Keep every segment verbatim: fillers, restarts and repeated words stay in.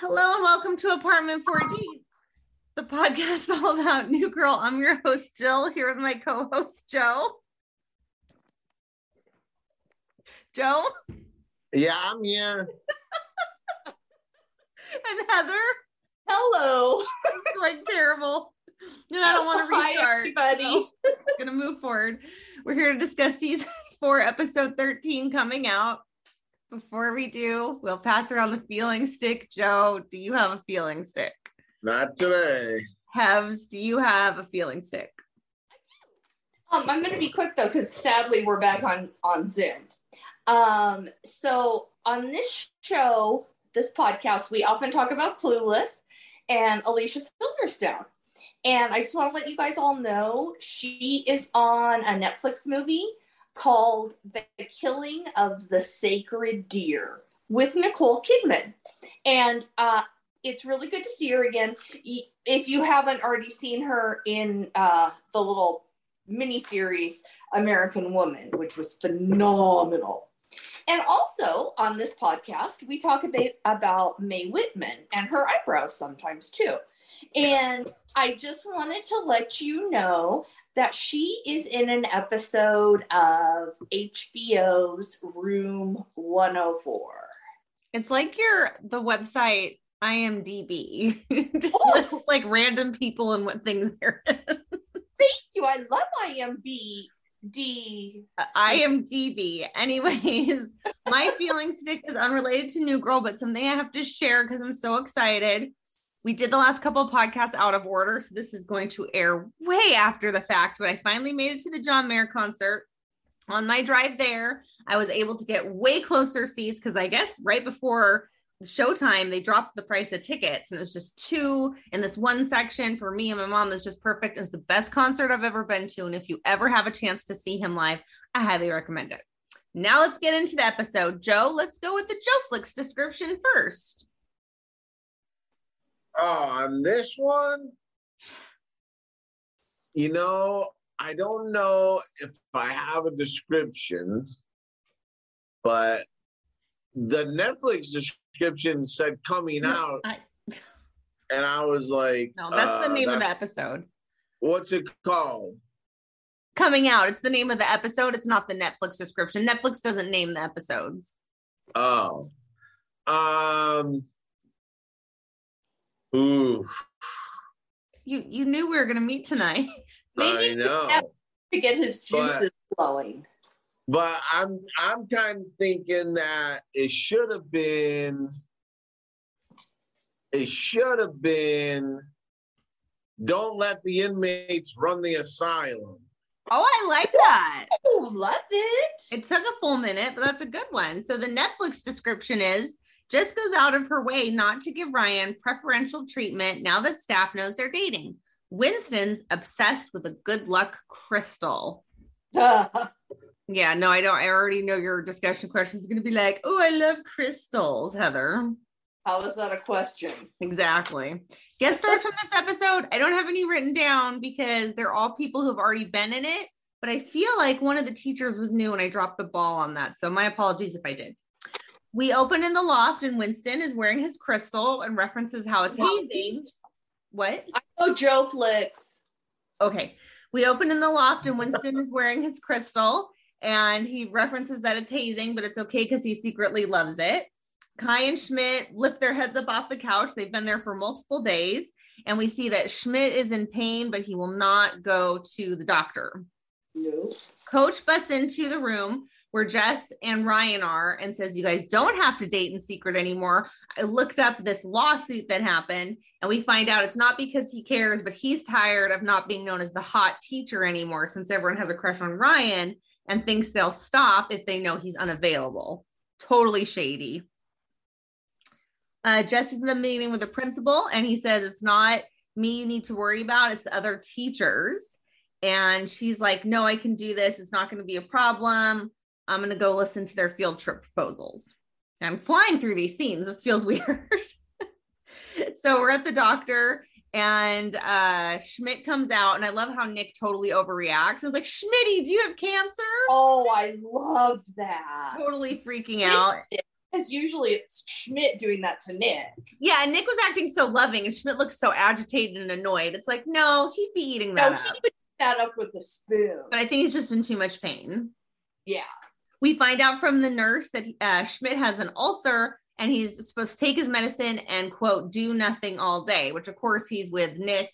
Hello and welcome to Apartment fourteen, the podcast all about New Girl. I'm your host, Jill, here with my co-host, Joe. Joe? Yeah, I'm here. And Heather? Hello. It's like terrible. And I don't want to restart. Hi, everybody. So I'm going to move forward. We're here to discuss season four, episode thirteen coming out. Before we do, we'll pass around the feeling stick. Joe, do you have a feeling stick? Not today. Hevs, do you have a feeling stick? Um, I'm going to be quick though, because sadly we're back on on Zoom. Um, so on this show, this podcast, we often talk about Clueless and Alicia Silverstone. And I just want to let you guys all know she is on a Netflix movie called The Killing of the Sacred Deer with Nicole Kidman. And uh, it's really good to see her again. If you haven't already seen her in uh, the little miniseries American Woman, which was phenomenal. And also on this podcast, we talk about, about Mae Whitman and her eyebrows sometimes too. And I just wanted to let you know that she is in an episode of H B O's Room one oh four. It's like your the website I M D B just Oh. lists like random people and what things they're in. Thank you. I love I M D. I M D B. Anyways, my feeling stick is unrelated to New Girl, but something I have to share because I'm so excited. We did the last couple of podcasts out of order, so this is going to air way after the fact, but I finally made it to the John Mayer concert. On my drive there, I was able to get way closer seats because I guess right before showtime, they dropped the price of tickets, and it was just two in this one section for me and my mom. That's just perfect. It's the best concert I've ever been to, and if you ever have a chance to see him live, I highly recommend it. Now let's get into the episode. Joe, let's go with the Joe Flicks description first. Oh, on this one, you know, I don't know if I have a description, but the Netflix description said coming No, out, I, and I was like, no, that's the uh, name of the that's- episode. What's it called? Coming out. It's the name of the episode. It's not the Netflix description. Netflix doesn't name the episodes. Oh, um, ooh, You you knew we were going to meet tonight. Maybe I know. to get his juices flowing. But I'm I'm kind of thinking that it should have been it should have been don't let the inmates run the asylum. Oh, I like that. Oh, love it. It took a full minute, but that's a good one. So the Netflix description is Jess goes out of her way not to give Ryan preferential treatment now that staff knows they're dating. Winston's obsessed with a good luck crystal. Yeah, no, I don't. I already know your discussion question is going to be like, oh, I love crystals, Heather. How is that a question? Exactly. Guest stars from this episode, I don't have any written down because they're all people who've already been in it, but I feel like one of the teachers was new and I dropped the ball on that. So my apologies if I did. We open in the loft and Winston is wearing his crystal and references how it's hazing. What? I know Joe Flicks. Okay. We open in the loft and Winston is wearing his crystal and he references that it's hazing, but it's okay because he secretly loves it. Kai and Schmidt lift their heads up off the couch. They've been there for multiple days. And we see that Schmidt is in pain, but he will not go to the doctor. No. Coach busts into the room where Jess and Ryan are and says, you guys don't have to date in secret anymore. I looked up this lawsuit that happened and we find out it's not because he cares, but he's tired of not being known as the hot teacher anymore since everyone has a crush on Ryan and thinks they'll stop if they know he's unavailable. Totally shady. Uh, Jess is in the meeting with the principal and he says, it's not me you need to worry about, it's the other teachers. And she's like, no, I can do this. It's not going to be a problem. I'm going to go listen to their field trip proposals. I'm flying through these scenes. This feels weird. So we're at the doctor and uh, Schmidt comes out and I love how Nick totally overreacts. I was like, Schmitty, do you have cancer? Oh, I love that. Totally freaking out. Because usually it's Schmidt doing that to Nick. Yeah, Nick was acting so loving and Schmidt looks so agitated and annoyed. It's like, no, he'd be eating that no, up. he would eat that up with a spoon. But I think he's just in too much pain. Yeah. We find out from the nurse that uh, Schmidt has an ulcer and he's supposed to take his medicine and, quote, do nothing all day, which, of course, he's with Nick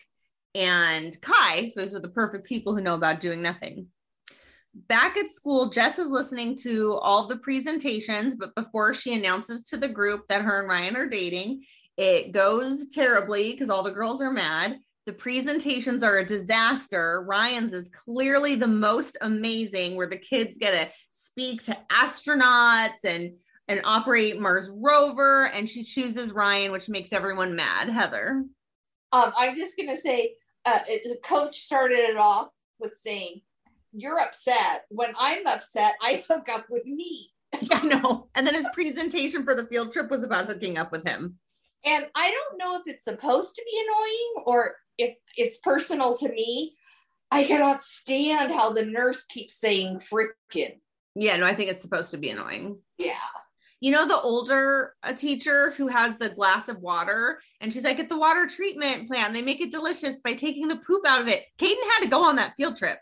and Kai. So he's with the perfect people who know about doing nothing. Back at school, Jess is listening to all the presentations, but before she announces to the group that her and Ryan are dating, it goes terribly because all the girls are mad. The presentations are a disaster. Ryan's is clearly the most amazing, where the kids get to speak to astronauts and, and operate Mars rover, and she chooses Ryan, which makes everyone mad. Heather? Um, I'm just going to say, uh, it, the coach started it off with saying, you're upset. When I'm upset, I hook up with me. I know. And then his presentation for the field trip was about hooking up with him. And I don't know if it's supposed to be annoying or if it's personal to me. I cannot stand how the nurse keeps saying frickin'. Yeah, no, I think it's supposed to be annoying. Yeah. You know, the older a teacher who has the glass of water and she's like, at the water treatment plant, they make it delicious by taking the poop out of it. Caden had to go on that field trip.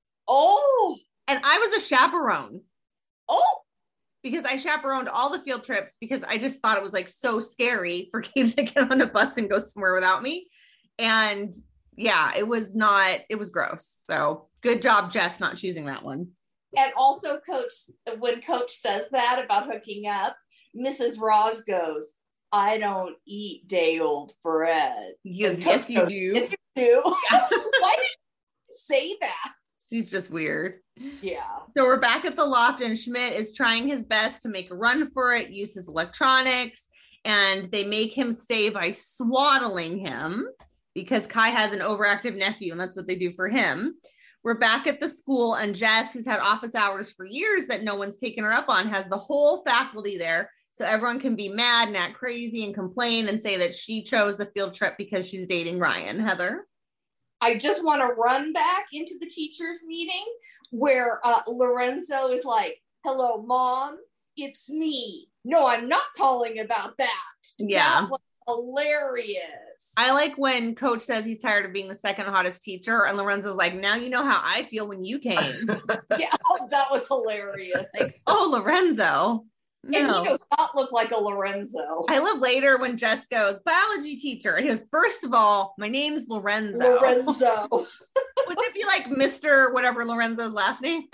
Oh, and I was a chaperone. Oh, because I chaperoned all the field trips because I just thought it was like so scary for kids to get on a bus and go somewhere without me. And yeah, it was not, it was gross. So good job, Jess, not choosing that one. And also coach, when coach says that about hooking up, Missus Ross goes, I don't eat day old bread. Yes, yes, you goes, do. Yes, you do. Yeah. Why did you say that? She's just weird. Yeah. So we're back at the loft and Schmidt is trying his best to make a run for it, uses electronics, and they make him stay by swaddling him because Kai has an overactive nephew and that's what they do for him. We're back at the school and Jess, who's had office hours for years that no one's taken her up on, has the whole faculty there. So everyone can be mad and act crazy and complain and say that she chose the field trip because she's dating Ryan. Heather? I just want to run back into the teachers' meeting where uh, Lorenzo is like, hello, Mom, it's me. No, I'm not calling about that. Yeah. That was hilarious. I like when Coach says he's tired of being the second hottest teacher and Lorenzo's like, now you know how I feel when you came. Yeah, that was hilarious. Like, oh, Lorenzo. No. And he does not look like a Lorenzo. I love later when Jess goes, biology teacher. And he goes, first of all, my name's Lorenzo. Lorenzo. Would it be like Mister whatever Lorenzo's last name?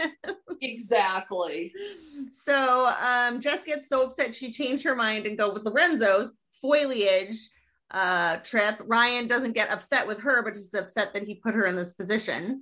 Exactly. So um, Jess gets so upset she changed her mind and go with Lorenzo's foliage uh, trip. Ryan doesn't get upset with her, but just upset that he put her in this position.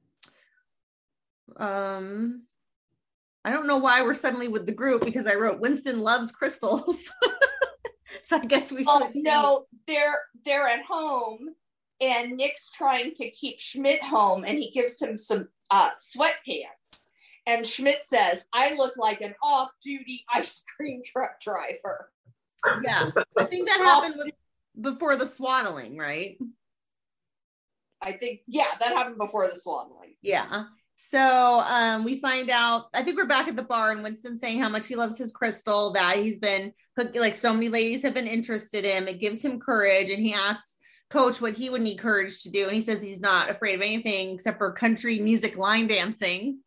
Um... I don't know why we're suddenly with the group because I wrote Winston loves crystals. So I guess we Oh should no, they're they're at home and Nick's trying to keep Schmidt home and he gives him some uh, sweatpants. And Schmidt says, I look like an off-duty ice cream truck driver. Yeah, I think that happened with, before the swaddling, right? I think, yeah, that happened before the swaddling. Yeah. So um, we find out, I think we're back at the bar and Winston's saying how much he loves his crystal, that he's been, like so many ladies have been interested in him. It gives him courage. And he asks Coach what he would need courage to do. And he says he's not afraid of anything except for country music line dancing.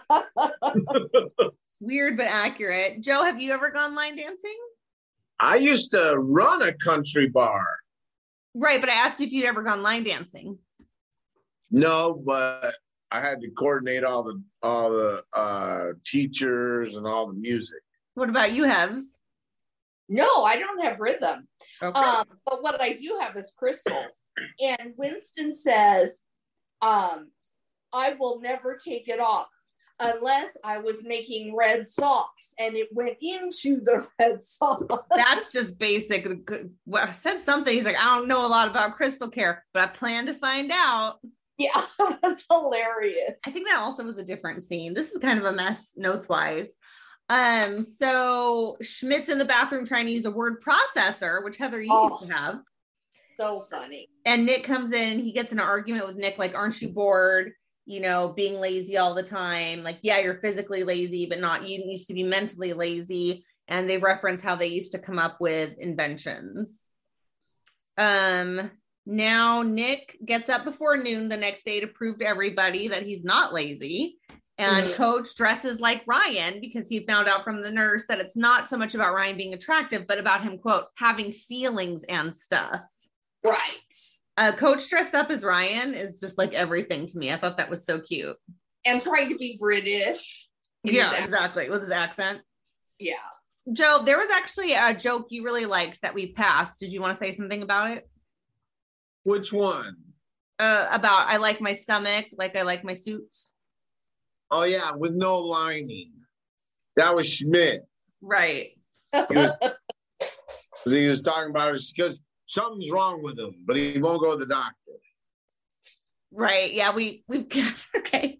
Weird, but accurate. Joe, have you ever gone line dancing? I used to run a country bar. Right, but I asked you if you'd ever gone line dancing. No, but I had to coordinate all the all the uh, teachers and all the music. What about you, Hebs? No, I don't have rhythm. Okay. Um, but what I do have is crystals. And Winston says, um, I will never take it off unless I was making red socks and it went into the red socks. That's just basic. Well, said something. He's like, I don't know a lot about crystal care, but I plan to find out. Yeah, that's hilarious. I think that also was a different scene. This is kind of a mess notes wise. Um, so Schmidt's in the bathroom trying to use a word processor, which Heather, you Oh, used to have. So funny. And Nick comes in and he gets in an argument with Nick, like, aren't you bored? You know, being lazy all the time. Like, yeah, you're physically lazy, but not, you used to be mentally lazy. And they reference how they used to come up with inventions. Um, now Nick gets up before noon the next day to prove to everybody that he's not lazy. And Coach dresses like Ryan because he found out from the nurse that it's not so much about Ryan being attractive, but about him, quote, having feelings and stuff. Right. Uh, Coach dressed up as Ryan is just like everything to me. I thought that was so cute. And trying to be British. Yeah, exactly. With his accent. Yeah. Joe, there was actually a joke you really liked that we passed. Did you want to say something about it? Which one? Uh, about I like my stomach, like I like my suits. Oh, yeah, with no lining. That was Schmidt. Right. He was, he was talking about it because something's wrong with him, but he won't go to the doctor. Right. Yeah, we, we've got, okay.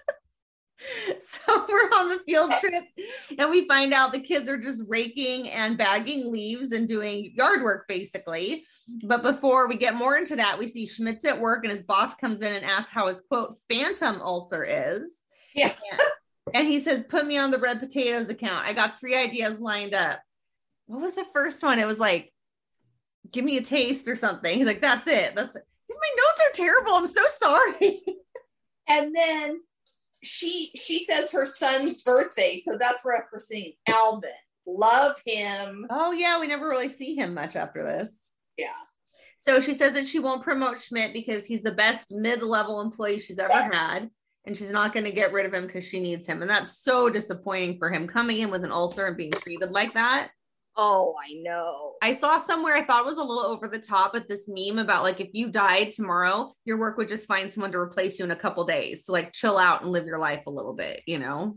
So we're on the field trip and we find out the kids are just raking and bagging leaves and doing yard work, basically. But before we get more into that, we see Schmidt's at work and his boss comes in and asks how his, quote, phantom ulcer is. Yeah. And he says, put me on the red potatoes account. I got three ideas lined up. What was the first one? It was like, give me a taste or something. He's like, that's it. That's it. My notes are terrible. I'm so sorry. And then she she says her son's birthday. So that's referencing Alvin. Love him. Oh, yeah. We never really see him much after this. Yeah. So she says that she won't promote Schmidt because he's the best mid-level employee she's ever had. And she's not going to get rid of him because she needs him. And that's so disappointing for him coming in with an ulcer and being treated like that. Oh, I know. I saw somewhere, I thought it was a little over the top, at this meme about like, if you died tomorrow, your work would just find someone to replace you in a couple days. So like chill out and live your life a little bit, you know?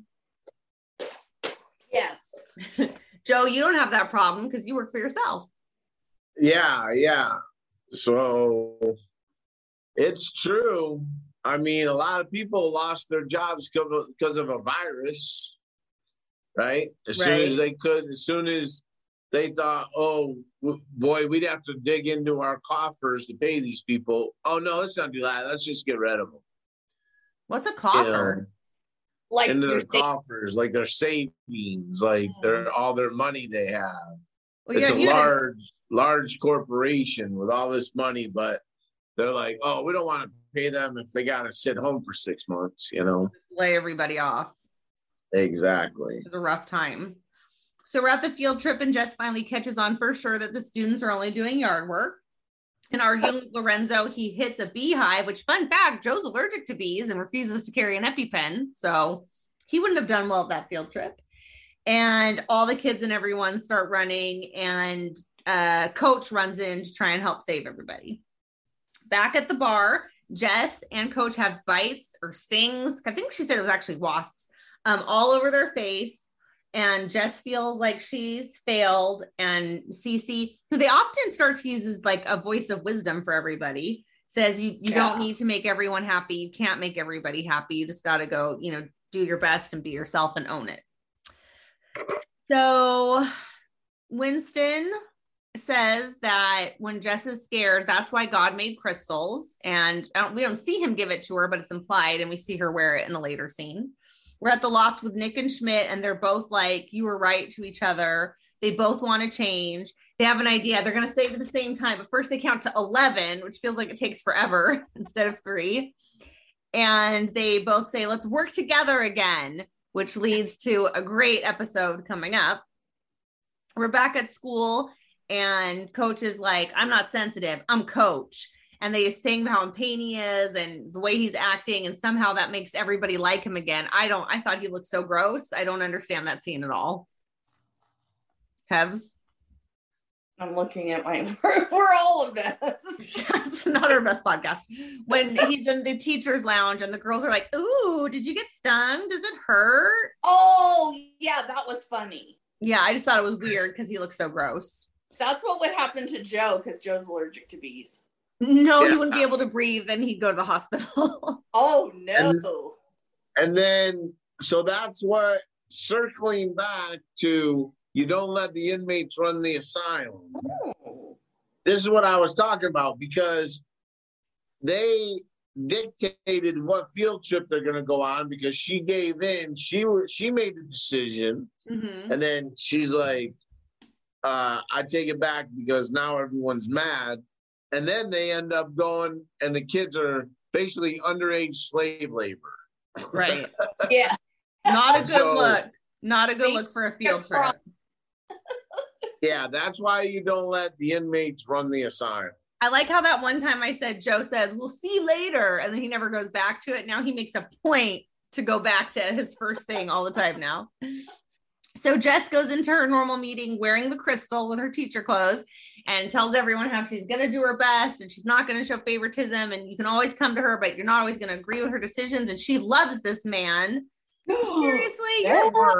Yes. Joe, you don't have that problem because you work for yourself. Yeah, yeah. So it's true. I mean, a lot of people lost their jobs because of a virus, right? As Right. soon as they could, as soon as they thought, oh, boy, we'd have to dig into our coffers to pay these people. Oh, no, let's not do that. Let's just get rid of them. What's a coffer? You know, Like into their you're saying- coffers, like their savings, like Mm. their all their money they have. Well, It's yeah, a you know- large, large corporation with all this money, but they're like, oh, we don't want to pay them if they got to sit home for six months, you know? lay everybody off. Exactly. It was a rough time. So we're at the field trip and Jess finally catches on for sure that the students are only doing yard work. And arguing with Lorenzo, he hits a beehive, which, fun fact, Joe's allergic to bees and refuses to carry an EpiPen. So he wouldn't have done well at that field trip. And all the kids and everyone start running, and uh, Coach runs in to try and help save everybody. Back at the bar, Jess and Coach have bites or stings. I think she said it was actually wasps um, all over their face. And Jess feels like she's failed. And Cece, who they often start to use as like a voice of wisdom for everybody, says you, you Yeah. don't need to make everyone happy. You can't make everybody happy. You just got to go, you know, do your best and be yourself and own it. So Winston says that when Jess is scared, that's why God made crystals. And I don't, we don't see him give it to her, but it's implied. And we see her wear it in a later scene. We're at the loft with Nick and Schmidt, and they're both like, you were right to each other. They both want to change. They have an idea. They're going to say it at the same time, but first they count to eleven, which feels like it takes forever instead of three. And they both say, let's work together again, which leads to a great episode coming up. We're back at school, and Coach is like, I'm not sensitive. I'm Coach. And they sing how in pain he is and the way he's acting, and somehow that makes everybody like him again. I don't, I thought he looked so gross. I don't understand that scene at all. Kevs? I'm looking at my, we're, we're all of this. It's not our best podcast. When he's in the teacher's lounge and the girls are like, ooh, did you get stung? Does it hurt? Oh, yeah, that was funny. Yeah, I just thought it was weird because he looks so gross. That's what would happen to Joe because Joe's allergic to bees. No, Yeah. he wouldn't be able to breathe, then he'd go to the hospital. Oh, no. And then, so that's what, circling back to, you don't let the inmates run the asylum. Oh. This is what I was talking about, because they dictated what field trip they're going to go on because she gave in. She was she made the decision, Mm-hmm. and then she's like, uh, "I take it back because now everyone's mad." And then they end up going, and the kids are basically underage slave labor. Right. Yeah. Not a good So- look. Not a good look for a field trip. Yeah, that's why you don't let the inmates run the asylum. I like how that one time I said, Joe says, we'll see you later. And then he never goes back to it. Now he makes a point to go back to his first thing all the time now. So Jess goes into her normal meeting wearing the crystal with her teacher clothes and tells everyone how she's going to do her best and she's not going to show favoritism. And you can always come to her, but you're not always going to agree with her decisions. And she loves this man. Seriously? Your work.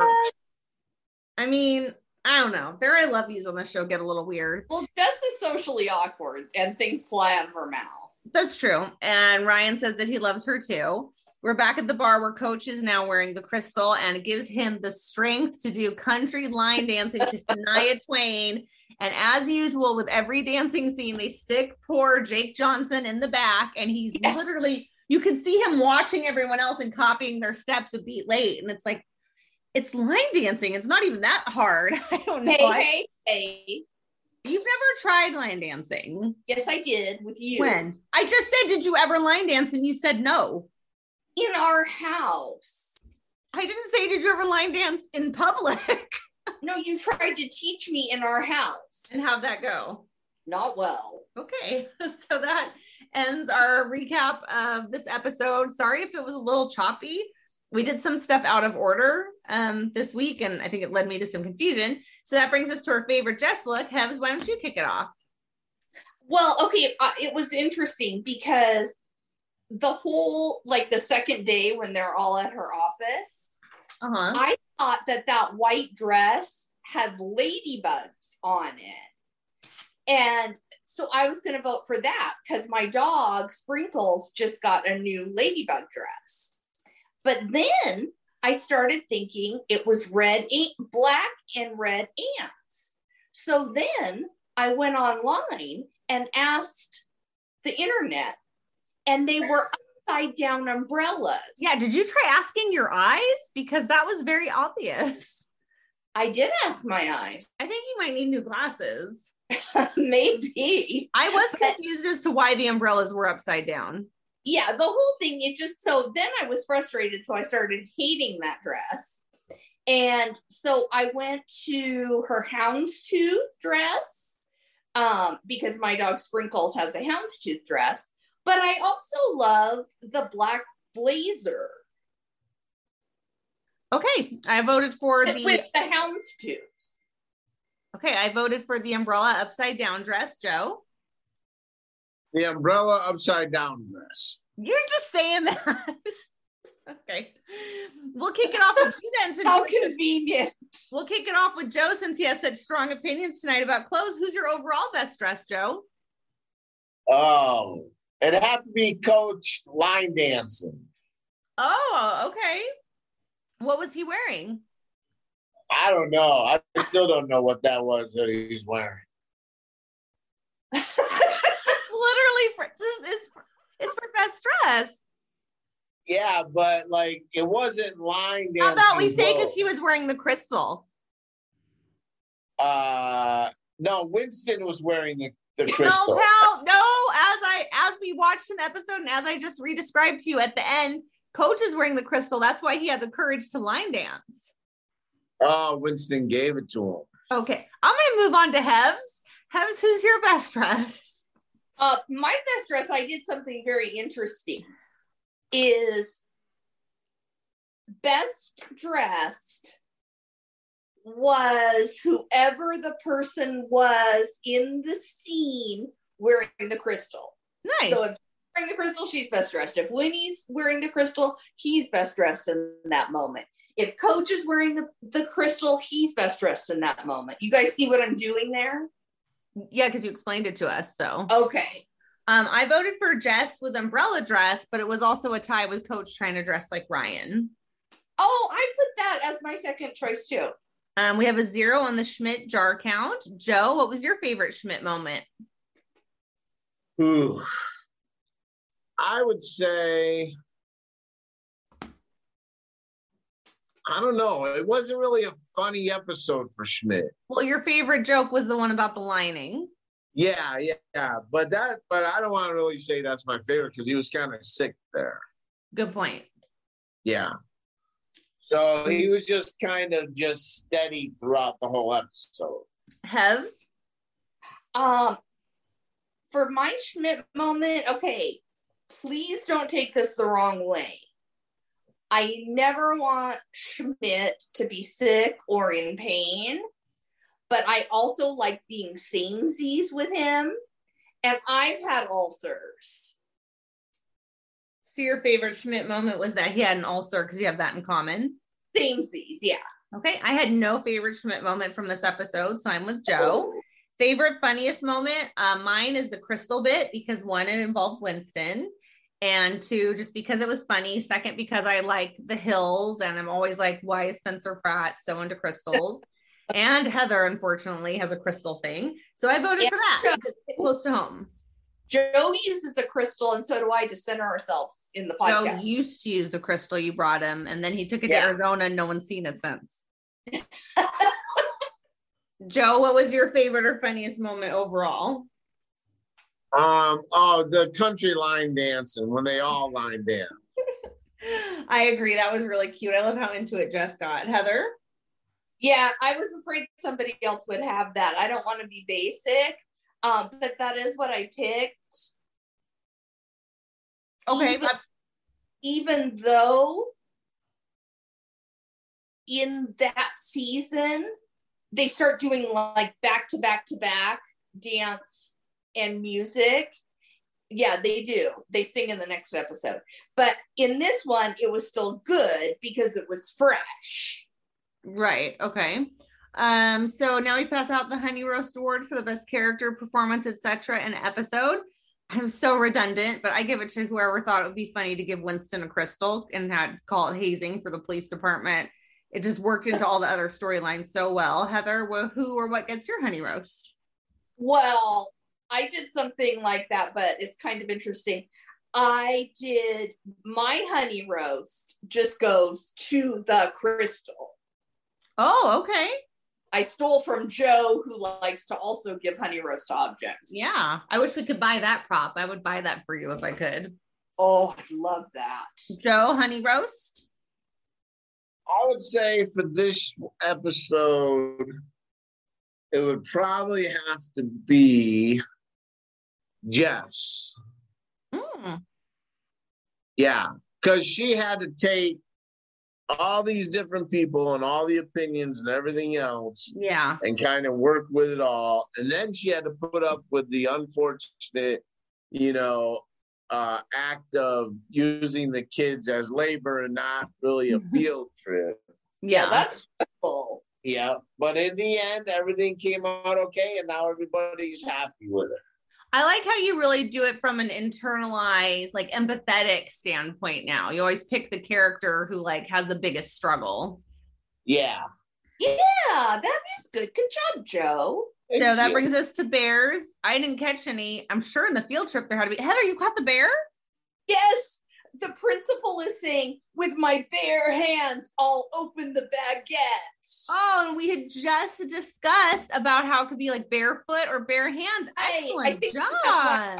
I mean, I don't know. Their I love yous on the show get a little weird. Well, Jess is socially awkward and things fly out of her mouth. That's true. And Ryan says that he loves her too. We're back at the bar where Coach is now wearing the crystal and it gives him the strength to do country line dancing to Shania Twain. And as usual, with every dancing scene, they stick poor Jake Johnson in the back and he's Yes. literally, you can see him watching everyone else and copying their steps a beat late. And it's like, it's line dancing. It's not even that hard. I don't know. Hey, I- hey, hey. You've never tried line dancing. Yes, I did with you. When? I just said, did you ever line dance? And you said no. In our house. I didn't say, did you ever line dance in public? No, you tried to teach me in our house. And how'd that go? Not well. Okay. So that ends our recap of this episode. Sorry if it was a little choppy. We did some stuff out of order um, this week, and I think it led me to some confusion. So that brings us to our favorite Jess look. Hebs, why don't you kick it off? Well, okay, uh, it was interesting because the whole, like the second day when they're all at her office, Uh-huh. I thought that that white dress had ladybugs on it. And so I was going to vote for that because my dog, Sprinkles, just got a new ladybug dress. But then I started thinking it was red, ink, black and red ants. So then I went online and asked the internet, and they were upside down umbrellas. Yeah, did you try asking your eyes? Because that was very obvious. I did ask my eyes. I think you might need new glasses. Maybe. I was But- confused as to why the umbrellas were upside down. Yeah, the whole thing, it just, so then I was frustrated. So I started hating that dress. And so I went to her houndstooth dress um, because my dog Sprinkles has a houndstooth dress. But I also love the black blazer Okay, I voted for the with the houndstooth. Okay, I voted for the umbrella upside down dress, Joe. The umbrella upside down dress. You're just saying that. Okay. We'll kick it off with you then. Since How you- convenient. we'll kick it off with Joe since he has such strong opinions tonight about clothes. Who's your overall best dress, Joe? Oh, it had to be Coach line dancing. Oh, okay. What was he wearing? I don't know. I still don't know what that was that he's wearing. It's literally for just it's for, it's for best dress. Yeah, but like it wasn't line dancing. How about we say because though. he was wearing the crystal? Uh, no, Winston was wearing the, the No, crystal. pal, no. As I as we watched an episode and as I just re-described to you at the end, Coach is wearing the crystal. That's why he had the courage to line dance. Oh, Winston gave it to him. Okay, I'm gonna move on to Hebs. Hebs, who's your best dress? Uh, my best dress, I did something very interesting. Is best dressed was whoever the person was in the scene wearing the crystal. Nice. So if wearing the crystal, she's best dressed. If Winnie's wearing the crystal, he's best dressed in that moment. If Coach is wearing the, the crystal, he's best dressed in that moment. You guys see what I'm doing there? Yeah, because you explained it to us. So Okay. um, I voted for Jess with umbrella dress, but it was also a tie with Coach trying to dress like Ryan. Oh, I put that as my second choice too. Um, we have a zero on the Schmidt jar count. Joe, what was your favorite Schmidt moment? Ooh. I would say, I don't know. It wasn't really a funny episode for Schmidt. Well, your favorite joke was the one about the lining. Yeah, yeah, yeah. But that, but I don't want to really say that's my favorite because he was kind of sick there. Good point. Yeah. So he was just kind of just steady throughout the whole episode. Hevs? Um, for my Schmidt moment, okay, please don't take this the wrong way. I never want Schmidt to be sick or in pain, but I also like being samesies with him, and I've had ulcers. So your favorite Schmidt moment was that he had an ulcer because you have that in common? Samesies, yeah. Okay, I had no favorite Schmidt moment from this episode, so I'm with Joe. Oh. Favorite funniest moment, uh, mine is the crystal bit because one, it involved Winston, and two, just because it was funny. Second, because I like the hills, and I'm always like, why is Spencer Pratt so into crystals? And Heather, unfortunately, has a crystal thing, so I voted yeah. for that because it's close to home. Joe uses a crystal, and so do I, to center ourselves in the podcast. Joe used to use the crystal you brought him, and then he took it yeah. to Arizona, and no one's seen it since. Joe, what was your favorite or funniest moment overall? Um, oh, the country line dancing when they all line dance. I agree. That was really cute. I love how into it Jess got. Heather? Yeah, I was afraid somebody else would have that. I don't want to be basic, um, but that is what I picked. Okay. Even, even though in that season, they start doing like back to back to back dance and music. Yeah, they do. They sing in the next episode. But in this one, it was still good because it was fresh. Right. Okay. Um, so now we pass out the Honey Roast Award for the best character, performance, et cetera in an episode. I'm so redundant, but I give it to whoever thought it would be funny to give Winston a crystal and had call it hazing for the police department. It just worked into all the other storylines so well. Heather, who or what gets your Honey Roast? Well, I did something like that, but it's kind of interesting. I did my Honey Roast just goes to the crystal. Oh, okay. I stole from Joe, who likes to also give Honey Roast objects. Yeah. I wish we could buy that prop. I would buy that for you if I could. Oh, I love that. Joe, Honey Roast? I would say for this episode, it would probably have to be Jess. Mm. Yeah, because she had to take all these different people and all the opinions and everything else. Yeah. And kind of work with it all. And then she had to put up with the unfortunate, you know, uh, act of using the kids as labor and not really a field trip. Yeah, that's cool. Yeah, but in the end, everything came out okay, and now everybody's happy with it. I like how you really do it from an internalized, like empathetic standpoint now. You always pick the character who like has the biggest struggle. Yeah. Yeah, that is good. Good job, Joe. Thank so that you. Brings us to bears. I didn't catch any. I'm sure in the field trip there had to be. Heather, you caught the bear? Yes. The principal is saying, with my bare hands, I'll open the baguette. Oh, and we had just discussed about how it could be like barefoot or bare hands. Excellent I, I job. Why...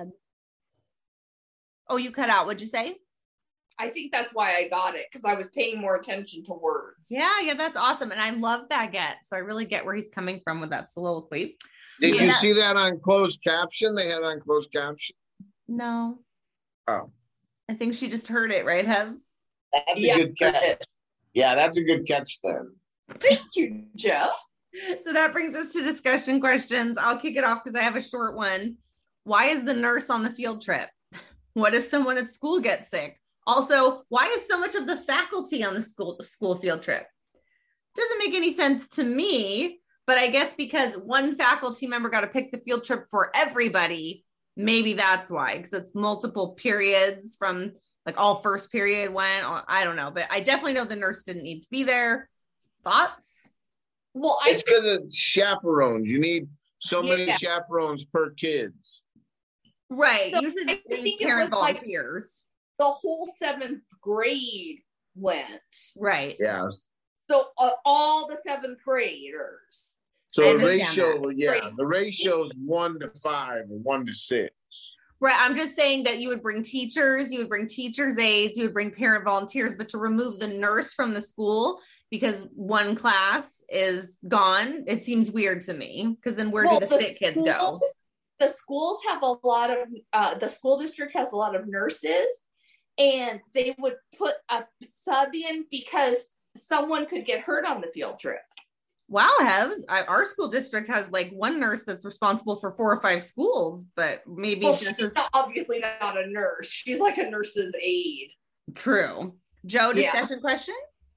Oh, you cut out. What'd you say? I think that's why I got it, because I was paying more attention to words. Yeah, yeah, that's awesome. And I love baguette. So I really get where he's coming from with that soliloquy. Did yeah. you see that on closed caption? They had on closed caption? No. Oh. I think she just heard it, right, Hebs? That's a yeah. good catch. Yeah, that's a good catch then. Thank you, Joe. So that brings us to discussion questions. I'll kick it off because I have a short one. Why is the nurse on the field trip? What if someone at school gets sick? Also, why is so much of the faculty on the school school field trip? Doesn't make any sense to me, but I guess because one faculty member got to pick the field trip for everybody, maybe that's why, because it's multiple periods from like all first period went. I don't know, but I definitely know the nurse didn't need to be there. Thoughts? Well, I it's because of chaperones. You need so yeah. many chaperones per kids. Right. So You should I use think it parent was like volunteers. the whole seventh grade went. Right. Yeah. So uh, all the seventh graders. So I the understand ratio, that. yeah, Great. the ratio is one to five or one to six. Right. I'm just saying that you would bring teachers, you would bring teachers' aides, you would bring parent volunteers, but to remove the nurse from the school because one class is gone, it seems weird to me. Because then where Well, do the the sick kids go? schools- The schools have a lot of, uh, the school district has a lot of nurses, and they would put a sub in because someone could get hurt on the field trip. Wow, Hevs, I, our school district has like one nurse that's responsible for four or five schools, but maybe Well, just she's as not, obviously not a nurse. She's like a nurse's aide. true. Joe, Yeah. discussion question?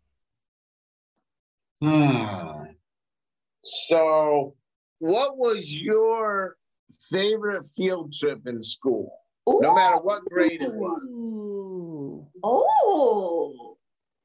Hmm. So, what was your favorite field trip in school? No matter what grade it was. Ooh. Oh.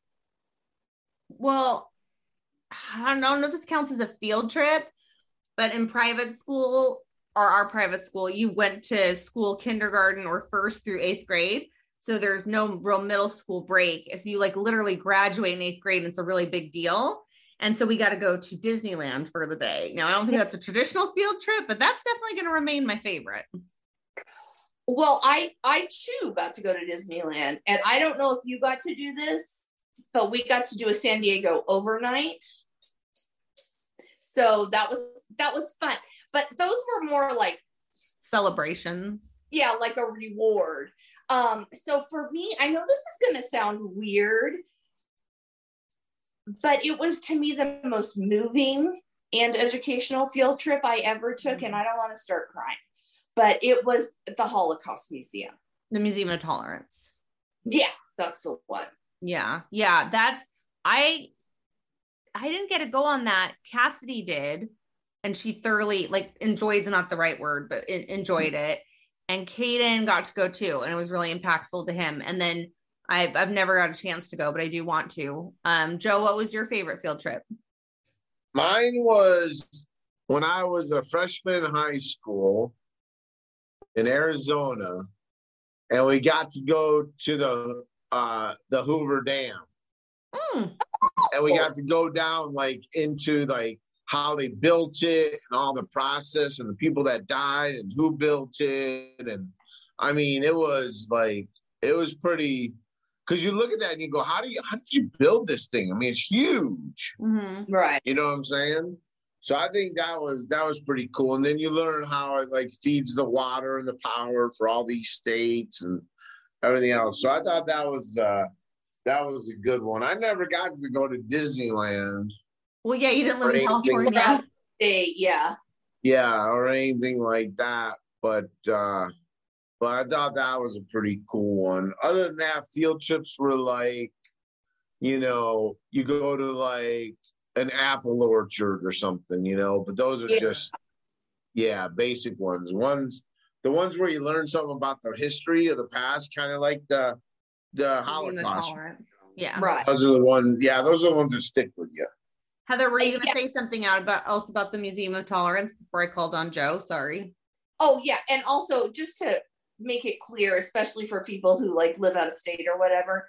Well, I don't know if this counts as a field trip, but in private school or our private school, you went to school kindergarten or first through eighth grade. So there's no real middle school break. So you like literally graduate in eighth grade, and it's a really big deal. And so we got to go to Disneyland for the day. Now, I don't think that's a traditional field trip, but that's definitely going to remain my favorite. Well, I I too got to go to Disneyland, and I don't know if you got to do this, but we got to do a San Diego overnight. So that was that was fun. But those were more like Celebrations. yeah, like a reward. Um, so for me, I know this is going to sound weird, but it was to me the most moving and educational field trip I ever took, and I don't want to start crying. But it was the Holocaust Museum. The Museum of Tolerance. Yeah, that's the one. Yeah. Yeah. That's, I, I didn't get to go on that. Cassidy did. And she thoroughly like enjoyed's not the right word, but it, enjoyed it. And Caden got to go too. And it was really impactful to him. And then I've, I've never got a chance to go, but I do want to. Um, Joe, what was your favorite field trip? Mine was when I was a freshman in high school in Arizona, and we got to go to the uh, the Hoover Dam, Mm. and we got to go down like into like how they built it and all the process and the people that died and who built it, and I mean it was like it was pretty. Because you look at that and you go, how do you how did you build this thing? I mean, it's huge. Mm-hmm. Right. You know what I'm saying? So I think that was that was pretty cool. And then you learn how it like feeds the water and the power for all these states and everything else. So I thought that was uh that was a good one. I never got to go to Disneyland. Well, yeah, you didn't live in Or anything. California. Hey, yeah. Yeah, or anything like that. But uh but I thought that was a pretty cool one. Other than that, field trips were like, you know, you go to like an apple orchard or something, you know, but those are Yeah. just, yeah, basic ones. Ones, the ones where you learn something about the history of the past, kind of like the the Museum of Holocaust. Tolerance. Yeah. Right. Those are the ones, yeah, those are the ones that stick with you. Heather, were you going to Yeah. say something out about else about the Museum of Tolerance before I called on Joe? Sorry. Oh, yeah. And also, just to make it clear, especially for people who like live out of state or whatever,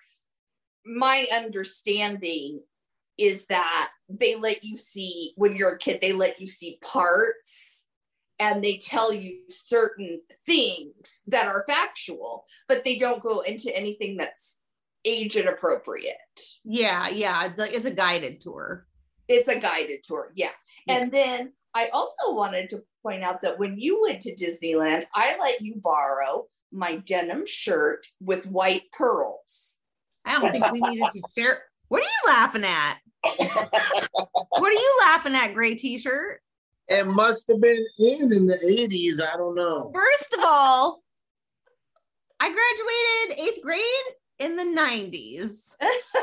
my understanding is that they let you see, when you're a kid, they let you see parts and they tell you certain things that are factual, but they don't go into anything that's age inappropriate. Yeah, yeah. It's like it's a guided tour. It's a guided tour. Yeah. Yeah. And then I also wanted to point out that when you went to Disneyland, I let you borrow my denim shirt with white pearls. I don't think we needed to share. What are you laughing at? What are you laughing at, gray t-shirt? It must have been in in the eighties. I don't know. First of all, I graduated eighth grade in the nineties.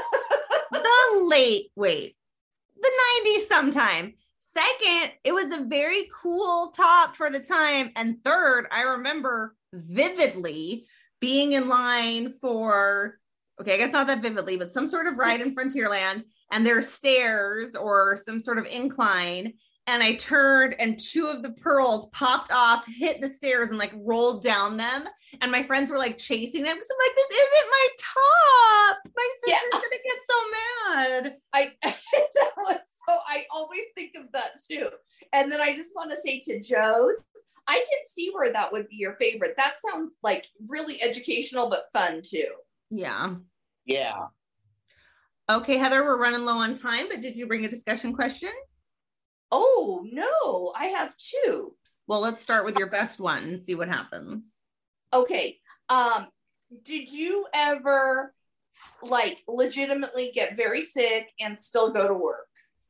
The late, wait, the nineties sometime. Second, it was a very cool top for the time. And third, I remember vividly being in line for, okay, I guess not that vividly, but some sort of ride in Frontierland, and there's stairs or some sort of incline. and I turned and two of the pearls popped off, hit the stairs and like rolled down them. And my friends were like chasing them because I'm like, this isn't my top. My sister's Yeah. gonna get so mad. I that was so I always think of that too. And then I just want to say to Joe's, I can see where that would be your favorite. That sounds like really educational but fun too. Yeah. Yeah. Okay, Heather, we're running low on time, but did you bring a discussion question? Oh no, I have two. Well, let's start with your best one and see what happens. Okay. Um, did you ever like legitimately get very sick and still go to work?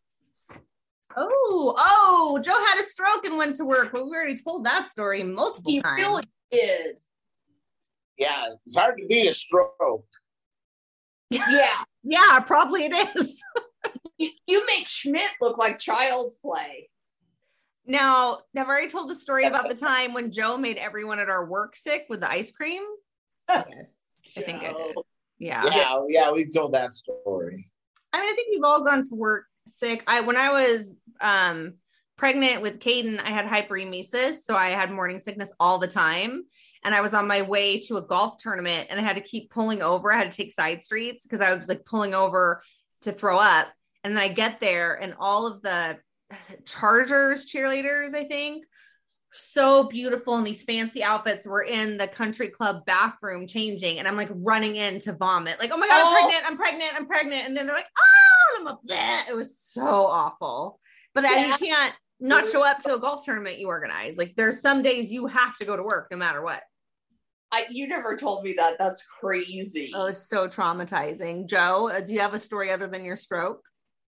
Oh, oh, Joe had a stroke and went to work. Well, we already told that story multiple He times. really did. Yeah. It's hard to beat a stroke. Yeah. Yeah, probably it is. You, you make Schmidt look like child's play. Now, I've already told the story about the time when Joe made everyone at our work sick with the ice cream. Yes, I think I did. Yeah. Yeah. Yeah. We told that story. I mean, I think we've all gone to work sick. I when I was um pregnant with Caden, I had hyperemesis, so I had morning sickness all the time. And I was on my way to a golf tournament and I had to keep pulling over. I had to take side streets because I was like pulling over to throw up. And then I get there and all of the Chargers cheerleaders, I think, so beautiful in these fancy outfits, were in the country club bathroom changing. And I'm like running in to vomit. Like, oh my God, I'm Oh. pregnant, I'm pregnant, I'm pregnant. And then they're like, oh, and I'm like, bleh. It was so awful. But then Yeah. you can't not show up to a golf tournament you organize. Like there's some days you have to go to work no matter what. I, you never told me that. That's crazy. Oh, it's so traumatizing. Joe, uh, do you have a story other than your stroke?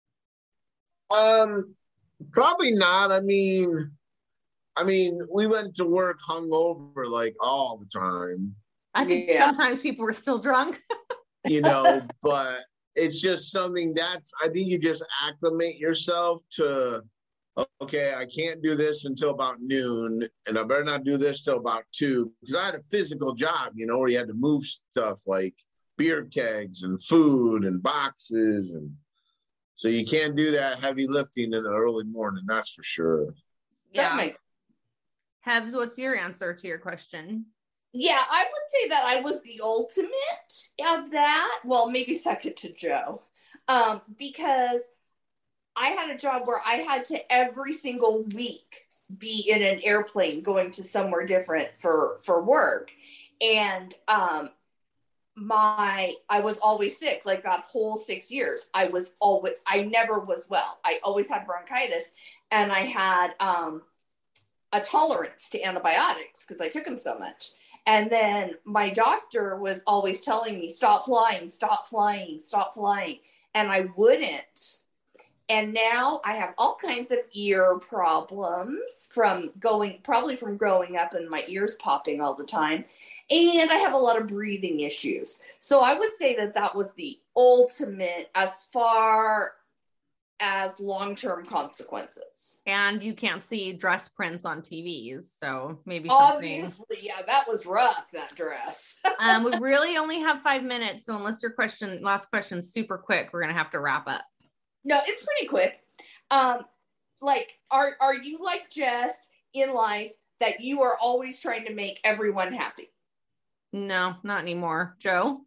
Um, probably not. I mean, I mean, we went to work hungover like all the time, I think Yeah. sometimes people were still drunk. you know, but it's just something that's, I think you just acclimate yourself to, okay, I can't do this until about noon, and I better not do this till about two. Because I had a physical job, you know, where you had to move stuff like beer kegs and food and boxes. And so you can't do that heavy lifting in the early morning, that's for sure. That makes Hebs, what's your answer to your question? Yeah, I would say that I was the ultimate of that. Well, maybe second to Joe. Um, because I had a job where I had to every single week be in an airplane going to somewhere different for, for work. And um, my, I was always sick, like that whole six years. I was always, I never was well. I always had bronchitis, and I had um, a tolerance to antibiotics because I took them so much. And then my doctor was always telling me, stop flying, stop flying, stop flying. And I wouldn't. And now I have all kinds of ear problems from going, probably from growing up and my ears popping all the time. And I have a lot of breathing issues. So I would say that that was the ultimate as far as long-term consequences. And you can't see dress prints on T Vs, so maybe something. Obviously, yeah, that was rough, that dress. um, we really only have five minutes, so unless your question, last question, is super quick, we're gonna have to wrap up. No, it's pretty quick. Um, like, are are you like Jess in life that you are always trying to make everyone happy? No, not anymore. Joe?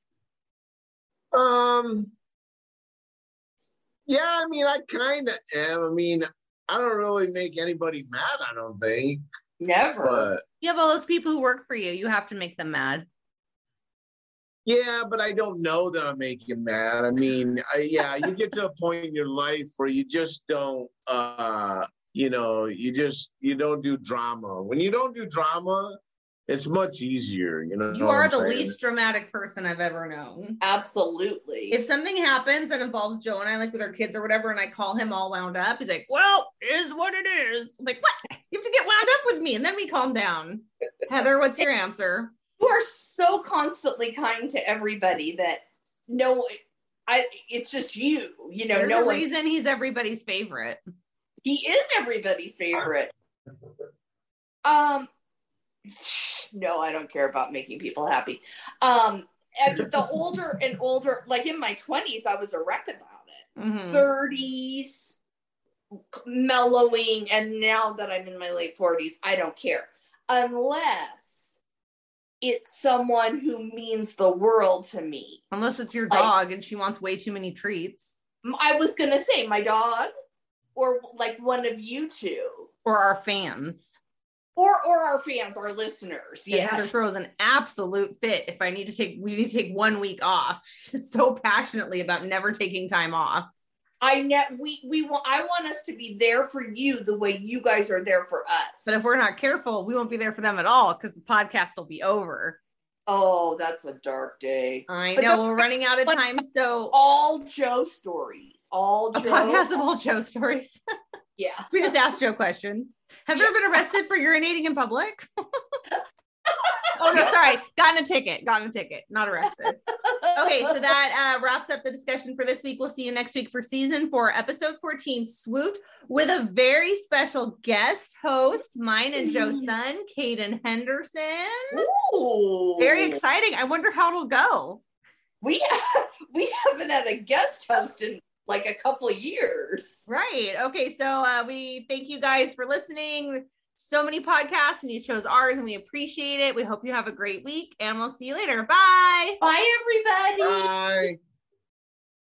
Um, yeah, I mean, I kind of am. I mean, I don't really make anybody mad, I don't think. Never. But You have all those people who work for you. You have to make them mad. yeah, but I don't know that I'm making mad. I mean, I, yeah, you get to a point in your life where you just don't, uh, you know, you just, you don't do drama. When you don't do drama, it's much easier, you know. You what are I'm the saying? least dramatic person I've ever known. Absolutely. If something happens that involves Joe and I, like with our kids or whatever, and I call him all wound up, he's like, well, it is what it is. I'm like, what? You have to get wound up with me. And then we calm down. Heather, what's your answer? You are so constantly kind to everybody that no, I. It's just you. You know, There's no a one. reason he's everybody's favorite. He is everybody's favorite. Um, no, I don't care about making people happy. Um, and the older and older, like in my twenties, I was a wreck about it. Mhm. thirties, mellowing, and now that I'm in my late forties, I don't care. Unless it's someone who means the world to me. Unless it's your Like, dog and she wants way too many treats. I was going to say my dog, or like one of you two. Or our fans. Or or our fans, our listeners. Yeah. Heather Yes. throws an absolute fit if I need to take, we need to take one week off. She's so passionately about never taking time off. I net we we want I want us to be there for you the way you guys are there for us. But if we're not careful, we won't be there for them at all because the podcast will be over. Oh, that's a dark day. I But know the- we're running out of time. So All Joe stories. All a Joe. podcast of all Joe stories. Yeah. We just asked Joe questions. Have you ever been arrested for urinating in public? Oh no, sorry. Gotten a ticket. Gotten a ticket. Not arrested. Okay, so that uh, wraps up the discussion for this week. We'll see you next week for season four, episode fourteen, Swoot, with a very special guest host, mine and Joe's son, Caden Henderson. Ooh. Very exciting. I wonder how it'll go. We we haven't had a guest host in like a couple of years. Right. Okay, so uh, we thank you guys for listening. So many podcasts, and you chose ours, and we appreciate it. We hope you have a great week, and we'll see you later. Bye. Bye, everybody. Bye.